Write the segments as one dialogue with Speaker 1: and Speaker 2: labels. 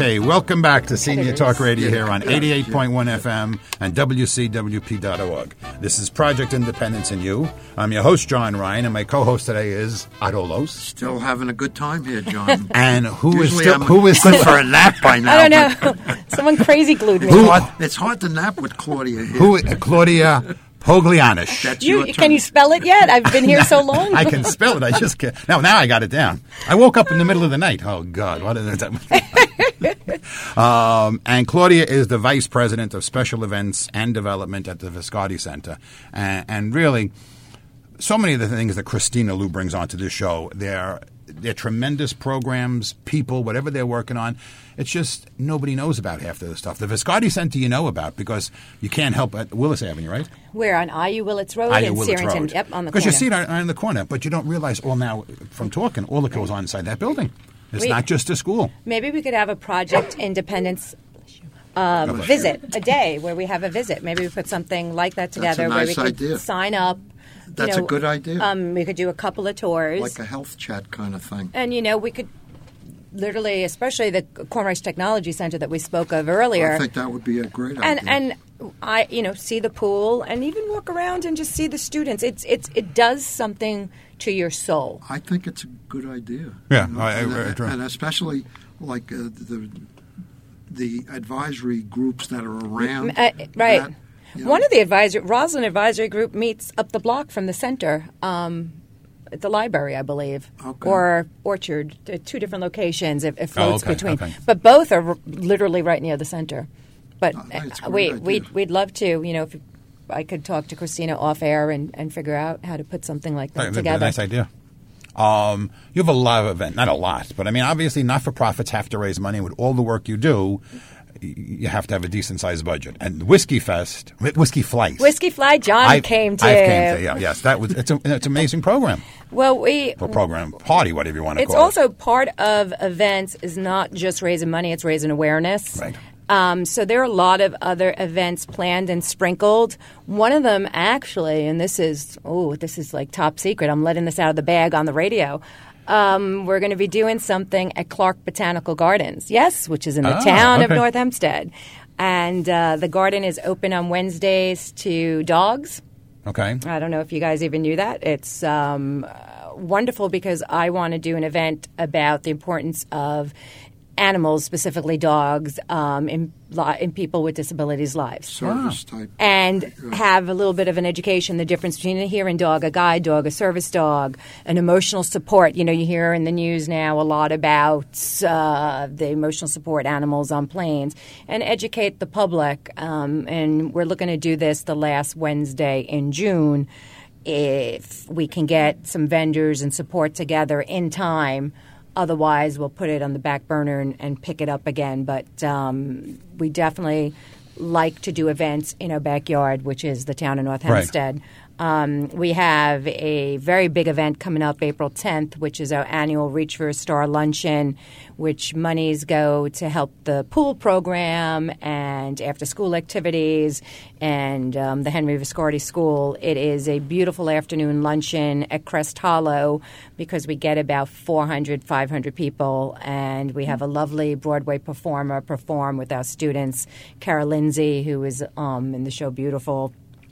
Speaker 1: Okay, welcome back to Senior Talk Radio here on 88.1 FM and WCWP.org. This is Project Independence and You. I'm your host, John Ryan, and my co-host today is Otto Los.
Speaker 2: Still having a good time here, John.
Speaker 1: And who is
Speaker 2: good for a nap by now?
Speaker 3: I don't know. Someone crazy glued me.
Speaker 2: It's hard to nap with Claudia here.
Speaker 1: Claudia Poglianish.
Speaker 2: That's your turn.
Speaker 3: Can you spell it yet? I've been here so long.
Speaker 1: I can spell it. I just can't. Now I got it down. I woke up in the middle of the night. Oh, God. What is that? And Claudia is the Vice President of Special Events and Development at the Viscardi Center. And really, so many of the things that Christina Liu brings onto this show, they're tremendous programs, people, whatever they're working on. It's just nobody knows about half of the stuff. The Viscardi Center you know about because you can't help at Willis Avenue, right?
Speaker 3: We're on IU Willits Road in Searington. Yep, on the corner.
Speaker 1: Because you see it on the corner, but you don't realize all that goes on inside that building. It's not just a school.
Speaker 3: Maybe we could have a Project Independence visit, a day where we have a visit. Maybe we put something like that together
Speaker 2: where we
Speaker 3: could sign up.
Speaker 2: That's a good idea.
Speaker 3: We could do a couple of tours.
Speaker 2: Like a health chat kind of thing.
Speaker 3: And, we could literally, especially the Cornrice Technology Center that we spoke of earlier.
Speaker 2: I think that would be a great idea.
Speaker 3: And I, see the pool and even walk around and just see the students. It does something to your soul.
Speaker 2: I think it's a good idea.
Speaker 1: Yeah.
Speaker 2: And especially like the advisory groups that are around.
Speaker 3: Right. One of the Roslyn Advisory Group meets up the block from the center at the library, I believe, or Orchard, two different locations. It floats between. Okay. But both are literally right near the center. But we'd love to, if I could talk to Christina off air and figure out how to put something like that together.
Speaker 1: Nice idea. You have a lot of events, not a lot, but obviously not-for-profits have to raise money. With all the work you do, you have to have a decent-sized budget. And Whiskey Fly, John came to. Yes, it's an amazing program.
Speaker 3: Well,
Speaker 1: party, whatever you want to call it.
Speaker 3: It's also part of events is not just raising money; it's raising awareness.
Speaker 1: Right.
Speaker 3: So there are a lot of other events planned and sprinkled. One of them, actually, and this is like top secret. I'm letting this out of the bag on the radio. We're going to be doing something at Clark Botanical Gardens, which is in the town of North Hempstead. And the garden is open on Wednesdays to dogs.
Speaker 1: Okay.
Speaker 3: I don't know if you guys even knew that. It's wonderful because I want to do an event about the importance of animals, specifically dogs, in people with disabilities' lives.
Speaker 2: Service type.
Speaker 3: And have a little bit of an education, the difference between a hearing dog, a guide dog, a service dog, an emotional support. You hear in the news now a lot about the emotional support animals on planes, and educate the public. And we're looking to do this the last Wednesday in June. If we can get some vendors and support together in time. Otherwise, we'll put it on the back burner and pick it up again. But we definitely like to do events in our backyard, which is the town of North Hempstead. Right. We have a very big event coming up April 10th, which is our annual Reach for a Star Luncheon, which monies go to help the pool program and after-school activities and the Henry Viscardi School. It is a beautiful afternoon luncheon at Crest Hollow because we get about 400, 500 people, and we have a lovely Broadway performer perform with our students, Cara Lindsay, who is in the show Beautiful.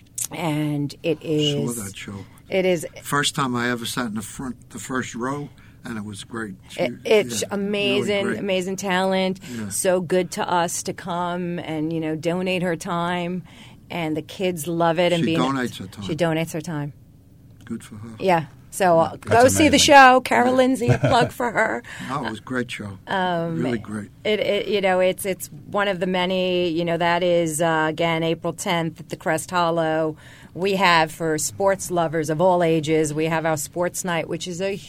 Speaker 3: And it is.
Speaker 2: I saw that show.
Speaker 3: It is.
Speaker 2: First time I ever sat in the first row, and it was great.
Speaker 3: It's amazing,
Speaker 2: really
Speaker 3: amazing talent. Yeah. So good to us to come and donate her time, and the kids love it.
Speaker 2: She donates her time.
Speaker 3: She donates her time.
Speaker 2: Good for her.
Speaker 3: Yeah. So go see the show, Cara Lindsay. A plug for her.
Speaker 2: Oh, it was a great show. Really great.
Speaker 3: It's one of the many. That is again April 10th at the Crest Hollow. We have for sports lovers of all ages. We have our sports night, which is a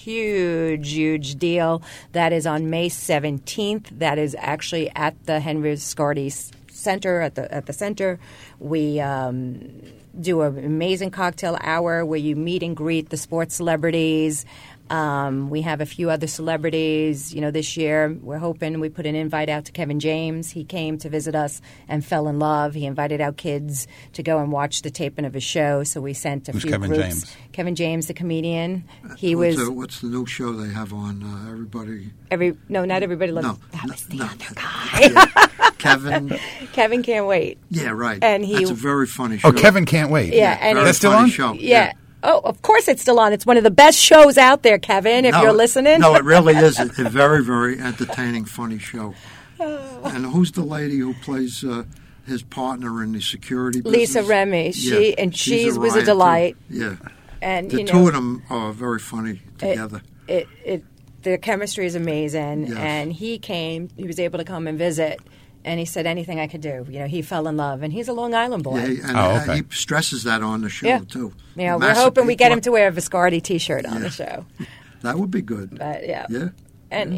Speaker 3: huge deal. That is on May 17th. That is actually at the Henry Viscardi Center at the center. We do an amazing cocktail hour where you meet and greet the sports celebrities. We have a few other celebrities. This year we're hoping we put an invite out to Kevin James. He came to visit us and fell in love. He invited our kids to go and watch the taping of his show. So we sent a
Speaker 1: Who's
Speaker 3: few
Speaker 1: Kevin
Speaker 3: groups.
Speaker 1: James?
Speaker 3: Kevin James, the comedian.
Speaker 2: What's the new show they have on? Everybody.
Speaker 3: Not everybody loves.
Speaker 2: No,
Speaker 3: that was the
Speaker 2: no.
Speaker 3: other guy.
Speaker 2: Yeah. Kevin.
Speaker 3: Kevin Can't Wait.
Speaker 2: Yeah, right.
Speaker 3: And
Speaker 2: That's a very funny show.
Speaker 1: Oh, Kevin Can't Wait.
Speaker 3: Yeah, and
Speaker 2: very
Speaker 1: that's still
Speaker 2: funny
Speaker 1: on?
Speaker 2: Show.
Speaker 3: Yeah. Oh, of course it's still on. It's one of the best shows out there, Kevin, if you're listening.
Speaker 2: No, it really is a very, very entertaining, funny show. And who's the lady who plays his partner in the security business?
Speaker 3: Lisa Remy. She was a delight.
Speaker 2: Too. Yeah.
Speaker 3: And
Speaker 2: the two of them are very funny together.
Speaker 3: The chemistry is amazing.
Speaker 2: Yes.
Speaker 3: And he was able to come and visit. And he said anything I could do. He fell in love, and he's a Long Island boy.
Speaker 2: Yeah, and he stresses that on the show too.
Speaker 3: Yeah, we're hoping we get him to wear a Viscardi T-shirt on the show.
Speaker 2: That would be good.
Speaker 3: But yeah. And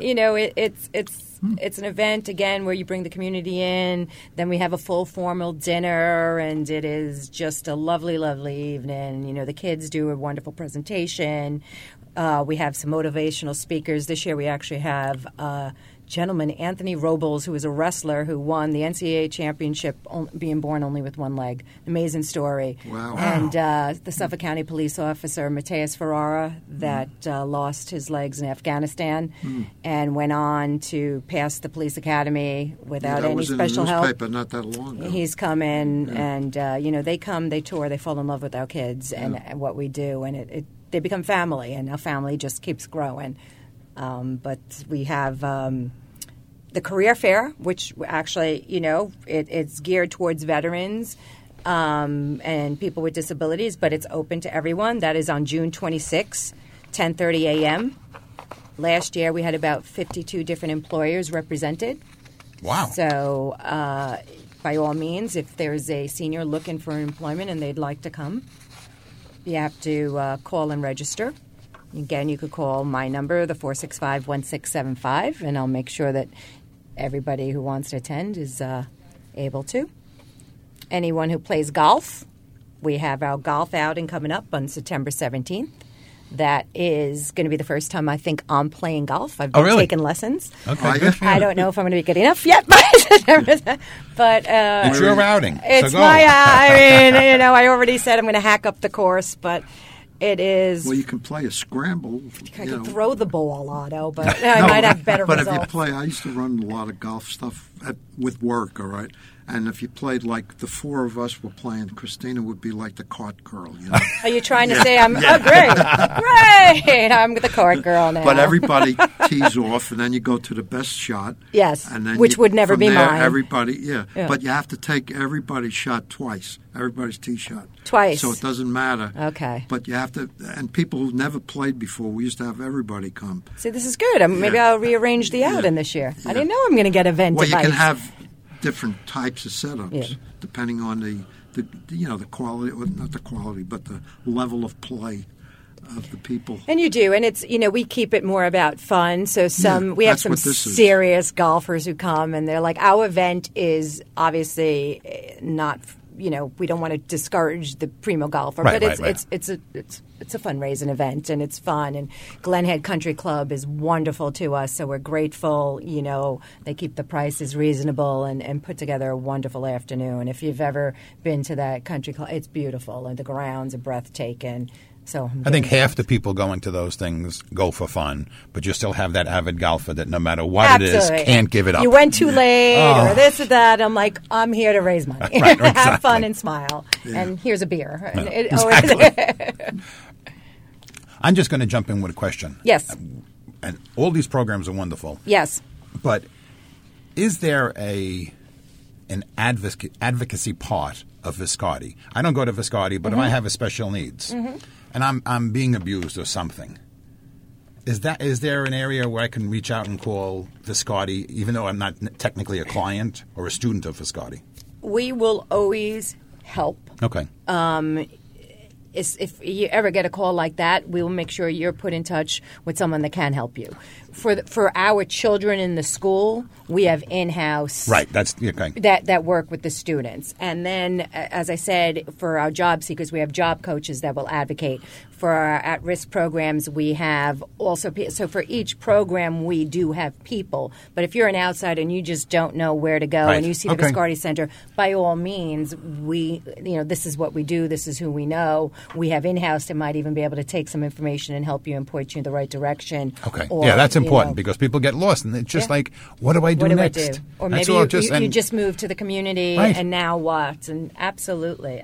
Speaker 3: it's an event again where you bring the community in. Then we have a full formal dinner, and it is just a lovely, lovely evening. The kids do a wonderful presentation. We have some motivational speakers. This year we actually have gentleman, Anthony Robles, who is a wrestler who won the NCAA championship being born only with one leg. Amazing story.
Speaker 2: Wow.
Speaker 3: And the Suffolk County police officer, Mateus Ferrara, that lost his legs in Afghanistan and went on to pass the police academy without any special help.
Speaker 2: That was in the newspaper not that long ago.
Speaker 3: He's come in and, they come, they tour, they fall in love with our kids and what we do. And they become family, and our family just keeps growing. But we have the career fair, which actually, it's geared towards veterans and people with disabilities, but it's open to everyone. That is on June 26, 10:30 a.m. Last year, we had about 52 different employers represented.
Speaker 1: Wow.
Speaker 3: So by all means, if there's a senior looking for employment and they'd like to come, you have to call and register. Again, you could call my number, the 465-1675, and I'll make sure that everybody who wants to attend is able to. Anyone who plays golf, we have our golf outing coming up on September 17th. That is going to be the first time I think I'm playing golf. I've been taking lessons.
Speaker 1: Okay, good.
Speaker 3: I don't know if I'm going to be good enough yet, but
Speaker 1: it's your outing.
Speaker 3: It's
Speaker 1: so go.
Speaker 3: I already said I'm going to hack up the course, but it is.
Speaker 2: Well, you can play a scramble.
Speaker 3: I can throw the ball, Otto, but I might have better
Speaker 2: but
Speaker 3: results.
Speaker 2: If you play, I used to run a lot of golf stuff with work, all right? And if you played like the four of us were playing, Christina would be like the cart girl,
Speaker 3: Are you trying to say I'm great? I'm the cart girl now.
Speaker 2: But everybody tees off, and then you go to the best shot.
Speaker 3: Yes,
Speaker 2: and then
Speaker 3: which would never be mine.
Speaker 2: Everybody, but you have to take everybody's shot twice, everybody's tee shot.
Speaker 3: Twice.
Speaker 2: So it doesn't matter.
Speaker 3: Okay.
Speaker 2: But you have to, and people who've never played before, we used to have everybody come.
Speaker 3: See, this is good. Maybe I'll rearrange the outing this year. I didn't know I'm going to get event
Speaker 2: Well,
Speaker 3: advice.
Speaker 2: you can have different types of setups depending on the quality, or not the quality, but the level of play of the people.
Speaker 3: And you do, and it's we keep it more about fun. So we have some serious golfers who come, and they're like, our event is obviously not. We don't want to discourage the primo golfer, but it's a fundraising event and it's fun. And Glen Head Country Club is wonderful to us, so we're grateful. They keep the prices reasonable and put together a wonderful afternoon. If you've ever been to that country club, it's beautiful and the grounds are breathtaking. So
Speaker 1: I think half the people going to those things go for fun, but you still have that avid golfer that no matter what it is, can't give it up.
Speaker 3: You went too late or this or that. I'm like, I'm here to raise money.
Speaker 1: Right, exactly.
Speaker 3: Have fun and smile. Yeah. And here's a beer.
Speaker 1: No, exactly. I'm just going to jump in with a question.
Speaker 3: Yes.
Speaker 1: And all these programs are wonderful.
Speaker 3: Yes.
Speaker 1: But is there an advocacy part of Viscardi? I don't go to Viscardi, but if I have a special needs and I'm being abused or something, is there an area where I can reach out and call Viscardi, even though I'm not technically a client or a student of Viscardi?
Speaker 3: We will always help.
Speaker 1: Okay.
Speaker 3: If you ever get a call like that, we will make sure you're put in touch with someone that can help you. for our children in the school, we have in-house
Speaker 1: Right. That's okay.
Speaker 3: that work with the students. And then, as I said, for our job seekers, we have job coaches that will advocate. For our at-risk programs, we have also – so for each program, we do have people. But if you're an outsider and you just don't know where to go
Speaker 1: Right.
Speaker 3: and you see the
Speaker 1: Okay.
Speaker 3: Viscardi Center, by all means, this is what we do. This is who we know. We have in-house that might even be able to take some information and help you and point you in the right direction.
Speaker 1: Okay.
Speaker 3: Or,
Speaker 1: Yeah, that's important
Speaker 3: know,
Speaker 1: because people get lost and it's just like, what do I do
Speaker 3: what do
Speaker 1: next?
Speaker 3: I do? Or
Speaker 1: That's
Speaker 3: maybe
Speaker 1: all
Speaker 3: you just moved to the community
Speaker 1: Right.
Speaker 3: and now what? And absolutely.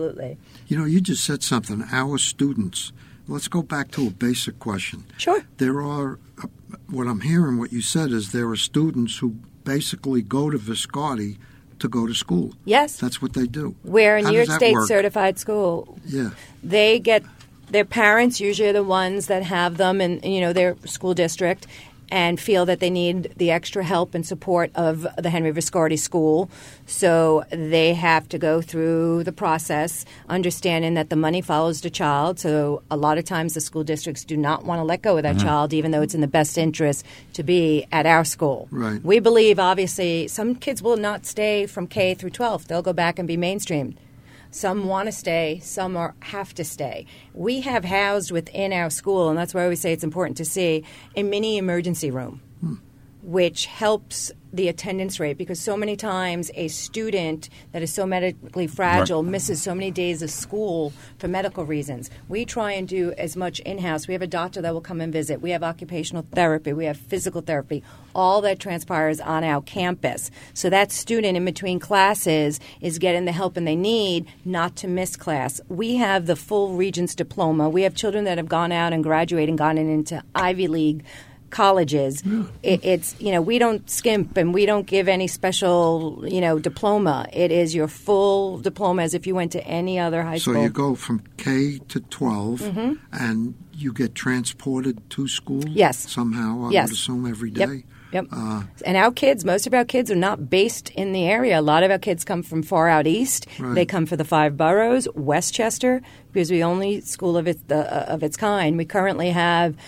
Speaker 2: You just said something. Our students. Let's go back to a basic question.
Speaker 3: Sure.
Speaker 2: There are, what I'm hearing, what you said is there are students who basically go to Viscardi to go to school.
Speaker 3: Yes.
Speaker 2: That's what they do.
Speaker 3: We're a
Speaker 2: How
Speaker 3: New York
Speaker 2: does that
Speaker 3: State
Speaker 2: work?
Speaker 3: certified school.
Speaker 2: Yeah.
Speaker 3: They get their parents usually are the ones that have them in their school district and feel that they need the extra help and support of the Henry Viscardi School. So they have to go through the process, understanding that the money follows the child. So a lot of times the school districts do not want to let go of that child, even though it's in the best interest to be at our school.
Speaker 2: Right.
Speaker 3: We believe, obviously, some kids will not stay from K through 12. They'll go back and be mainstreamed. Some want to stay, some have to stay. We have housed within our school, and that's why we say it's important to see, a mini emergency room, which helps the attendance rate because so many times a student that is so medically fragile misses so many days of school for medical reasons. We try and do as much in-house. We have a doctor that will come and visit. We have occupational therapy. We have physical therapy. All that transpires on our campus. So that student in between classes is getting the help and they need not to miss class. We have the full Regents diploma. We have children that have gone out and graduated and gone into Ivy League colleges. It's we don't skimp and we don't give any special diploma. It is your full diploma as if you went to any other high school.
Speaker 2: So you go from K to 12 and you get transported to school?
Speaker 3: Yes.
Speaker 2: Somehow, I
Speaker 3: Yes.
Speaker 2: would assume every day?
Speaker 3: Yep. And our kids, most of our kids are not based in the area. A lot of our kids come from far out east.
Speaker 2: Right.
Speaker 3: They come for the 5 boroughs, Westchester, because we're the only school of its kind. We currently have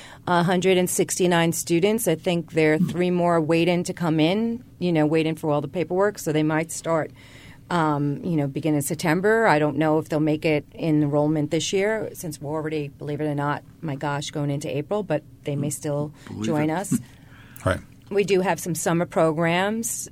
Speaker 3: 169 students. I think there are 3 more waiting to come in, waiting for all the paperwork. So they might start, begin in September. I don't know if they'll make it in enrollment this year since we're already, believe it or not, my gosh, going into April, but they may still join us.
Speaker 1: Right.
Speaker 3: We do have some summer programs,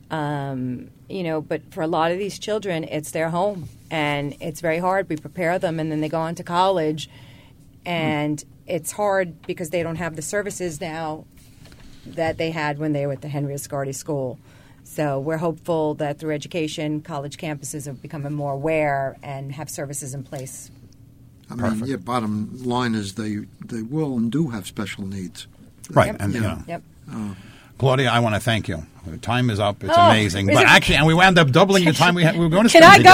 Speaker 3: but for a lot of these children, it's their home, and it's very hard. We prepare them, and then they go on to college, and it's hard because they don't have the services now that they had when they were at the Henry Viscardi School. So we're hopeful that through education, college campuses are becoming more aware and have services in place.
Speaker 2: I mean, bottom line is they will and do have special needs.
Speaker 1: Right.
Speaker 3: Yep.
Speaker 1: And,
Speaker 3: Yep.
Speaker 1: Claudia, I want to thank you. The time is up. It's amazing. But actually, and we wound up doubling the time we were going to spend
Speaker 3: Can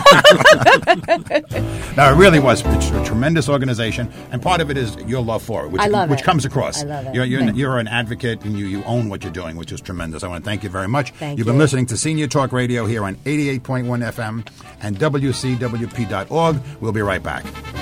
Speaker 3: I
Speaker 1: together.
Speaker 3: go now?
Speaker 1: No, it really was. It's a tremendous organization, and part of it is your love for it, which,
Speaker 3: I love
Speaker 1: which
Speaker 3: it.
Speaker 1: comes across.
Speaker 3: I love it.
Speaker 1: You're an advocate, and you own what you're doing, which is tremendous. I want to thank you very much.
Speaker 3: Thank
Speaker 1: You've
Speaker 3: you.
Speaker 1: been listening to Senior Talk Radio here on 88.1 FM and WCWP.org. We'll be right back.